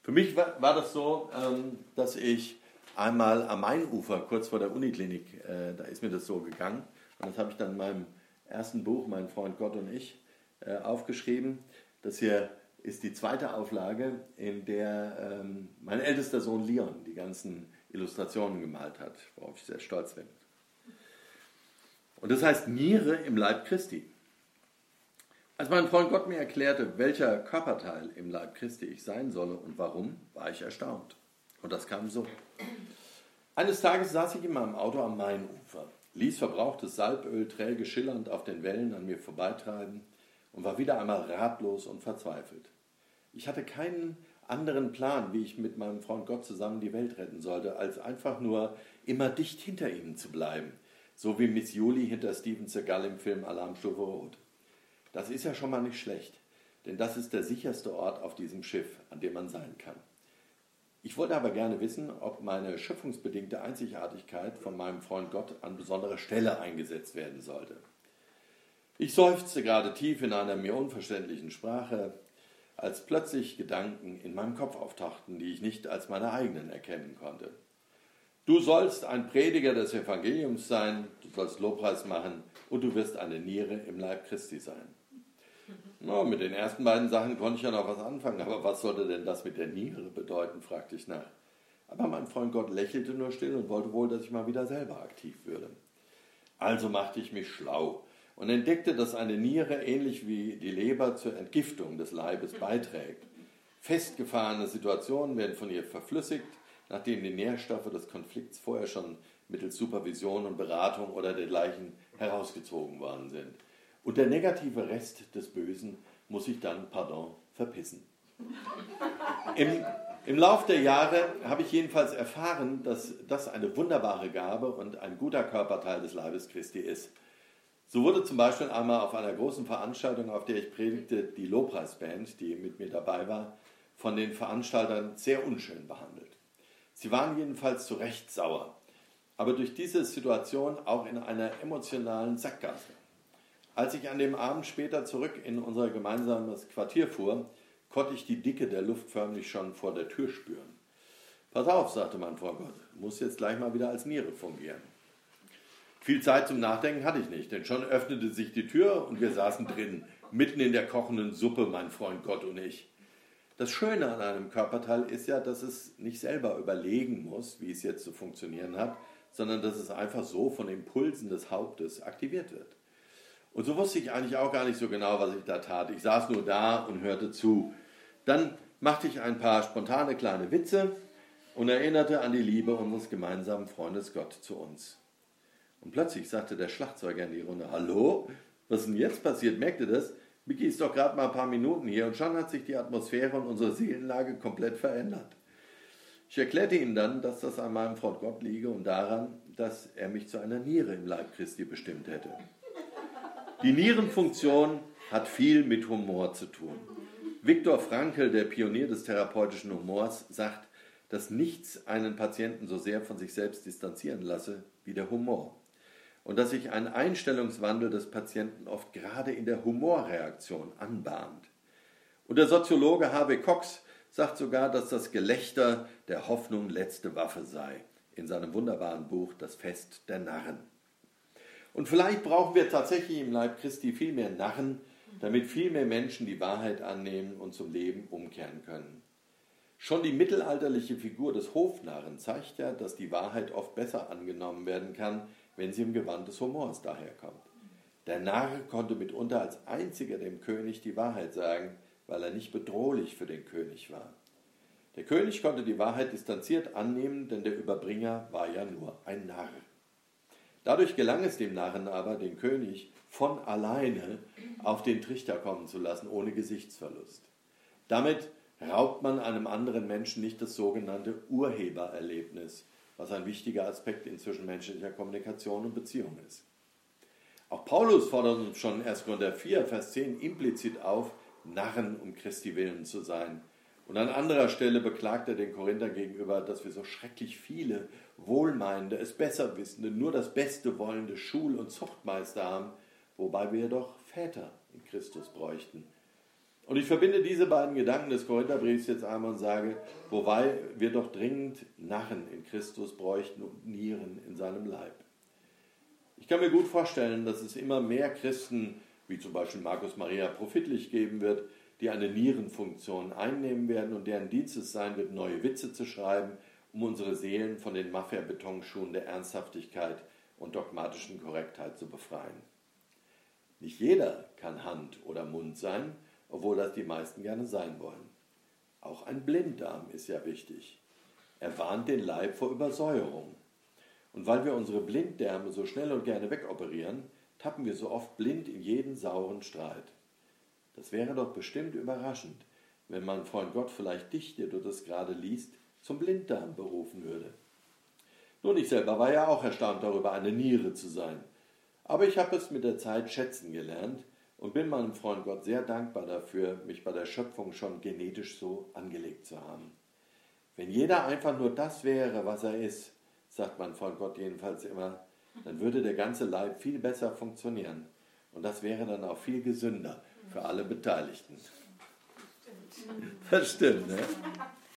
Für mich war das so, dass ich einmal am Mainufer, kurz vor der Uniklinik, da ist mir das so gegangen. Und das habe ich dann in meinem ersten Buch, Mein Freund Gott und ich, aufgeschrieben. Das hier ist die zweite Auflage, in der mein ältester Sohn Leon die ganzen Illustrationen gemalt hat, worauf ich sehr stolz bin. Und das heißt Niere im Leib Christi. Als mein Freund Gott mir erklärte, welcher Körperteil im Leib Christi ich sein solle und warum, war ich erstaunt. Und das kam so. Eines Tages saß ich in meinem Auto am Mainufer, ließ verbrauchtes Salböl träge schillernd auf den Wellen an mir vorbeitreiben und war wieder einmal ratlos und verzweifelt. Ich hatte keinen anderen Plan, wie ich mit meinem Freund Gott zusammen die Welt retten sollte, als einfach nur immer dicht hinter ihm zu bleiben, so wie Miss Julie hinter Steven Seagal im Film Alarmstufe Rot. Das ist ja schon mal nicht schlecht, denn das ist der sicherste Ort auf diesem Schiff, an dem man sein kann. Ich wollte aber gerne wissen, ob meine schöpfungsbedingte Einzigartigkeit von meinem Freund Gott an besonderer Stelle eingesetzt werden sollte. Ich seufzte gerade tief in einer mir unverständlichen Sprache, als plötzlich Gedanken in meinem Kopf auftauchten, die ich nicht als meine eigenen erkennen konnte. Du sollst ein Prediger des Evangeliums sein, du sollst Lobpreis machen und du wirst eine Niere im Leib Christi sein. Na, mit den ersten beiden Sachen konnte ich ja noch was anfangen, aber was sollte denn das mit der Niere bedeuten, fragte ich nach. Aber mein Freund Gott lächelte nur still und wollte wohl, dass ich mal wieder selber aktiv würde. Also machte ich mich schlau und entdeckte, dass eine Niere ähnlich wie die Leber zur Entgiftung des Leibes beiträgt. Festgefahrene Situationen werden von ihr verflüssigt, nachdem die Nährstoffe des Konflikts vorher schon mittels Supervision und Beratung oder dergleichen herausgezogen worden sind. Und der negative Rest des Bösen muss sich dann, verpissen. Im Lauf der Jahre habe ich jedenfalls erfahren, dass das eine wunderbare Gabe und ein guter Körperteil des Leibes Christi ist. So wurde zum Beispiel einmal auf einer großen Veranstaltung, auf der ich predigte, die Lobpreisband, die mit mir dabei war, von den Veranstaltern sehr unschön behandelt. Sie waren jedenfalls zu Recht sauer, aber durch diese Situation auch in einer emotionalen Sackgasse. Als ich an dem Abend später zurück in unser gemeinsames Quartier fuhr, konnte ich die Dicke der Luft förmlich schon vor der Tür spüren. Pass auf, sagte mein Freund Gott, muss jetzt gleich mal wieder als Niere fungieren. Viel Zeit zum Nachdenken hatte ich nicht, denn schon öffnete sich die Tür und wir saßen drin, mitten in der kochenden Suppe, mein Freund Gott und ich. Das Schöne an einem Körperteil ist ja, dass es nicht selber überlegen muss, wie es jetzt zu funktionieren hat, sondern dass es einfach so von Impulsen des Hauptes aktiviert wird. Und so wusste ich eigentlich auch gar nicht so genau, was ich da tat. Ich saß nur da und hörte zu. Dann machte ich ein paar spontane kleine Witze und erinnerte an die Liebe unseres gemeinsamen Freundes Gott zu uns. Und plötzlich sagte der Schlagzeuger in die Runde, hallo, was ist denn jetzt passiert? Merkt ihr das? Micky ist doch gerade mal ein paar Minuten hier und schon hat sich die Atmosphäre und unsere Seelenlage komplett verändert. Ich erklärte ihm dann, dass das an meinem Freund Gott liege und daran, dass er mich zu einer Niere im Leib Christi bestimmt hätte. Die Nierenfunktion hat viel mit Humor zu tun. Viktor Frankl, der Pionier des therapeutischen Humors, sagt, dass nichts einen Patienten so sehr von sich selbst distanzieren lasse wie der Humor. Und dass sich ein Einstellungswandel des Patienten oft gerade in der Humorreaktion anbahnt. Und der Soziologe Harvey Cox sagt sogar, dass das Gelächter der Hoffnung letzte Waffe sei, in seinem wunderbaren Buch Das Fest der Narren. Und vielleicht brauchen wir tatsächlich im Leib Christi viel mehr Narren, damit viel mehr Menschen die Wahrheit annehmen und zum Leben umkehren können. Schon die mittelalterliche Figur des Hofnarren zeigt ja, dass die Wahrheit oft besser angenommen werden kann, wenn sie im Gewand des Humors daherkommt. Der Narr konnte mitunter als einziger dem König die Wahrheit sagen, weil er nicht bedrohlich für den König war. Der König konnte die Wahrheit distanziert annehmen, denn der Überbringer war ja nur ein Narr. Dadurch gelang es dem Narren aber, den König von alleine auf den Trichter kommen zu lassen, ohne Gesichtsverlust. Damit raubt man einem anderen Menschen nicht das sogenannte Urhebererlebnis, was ein wichtiger Aspekt in zwischenmenschlicher Kommunikation und Beziehung ist. Auch Paulus fordert uns schon in 1. Korinther 4, Vers 10 implizit auf, Narren um Christi willen zu sein. Und an anderer Stelle beklagt er den Korinthern gegenüber, dass wir so schrecklich viele wohlmeinende, es besser wissende, nur das Beste wollende Schul- und Zuchtmeister haben, wobei wir jedoch Väter in Christus bräuchten. Und ich verbinde diese beiden Gedanken des Korintherbriefs jetzt einmal und sage, wobei wir doch dringend Narren in Christus bräuchten und Nieren in seinem Leib. Ich kann mir gut vorstellen, dass es immer mehr Christen, wie zum Beispiel Markus Maria Profitlich geben wird, die eine Nierenfunktion einnehmen werden und deren Dienst es sein wird, neue Witze zu schreiben, um unsere Seelen von den Mafia-Betonschuhen der Ernsthaftigkeit und dogmatischen Korrektheit zu befreien. Nicht jeder kann Hand oder Mund sein, obwohl das die meisten gerne sein wollen. Auch ein Blinddarm ist ja wichtig. Er warnt den Leib vor Übersäuerung. Und weil wir unsere Blinddärme so schnell und gerne wegoperieren, tappen wir so oft blind in jeden sauren Streit. Das wäre doch bestimmt überraschend, wenn mein Freund Gott vielleicht dich, der du das gerade liest, zum Blinddarm berufen würde. Nun, ich selber war ja auch erstaunt darüber, eine Niere zu sein. Aber ich habe es mit der Zeit schätzen gelernt und bin meinem Freund Gott sehr dankbar dafür, mich bei der Schöpfung schon genetisch so angelegt zu haben. Wenn jeder einfach nur das wäre, was er ist, sagt mein Freund Gott jedenfalls immer, dann würde der ganze Leib viel besser funktionieren. Und das wäre dann auch viel gesünder für alle Beteiligten. Das stimmt, ne?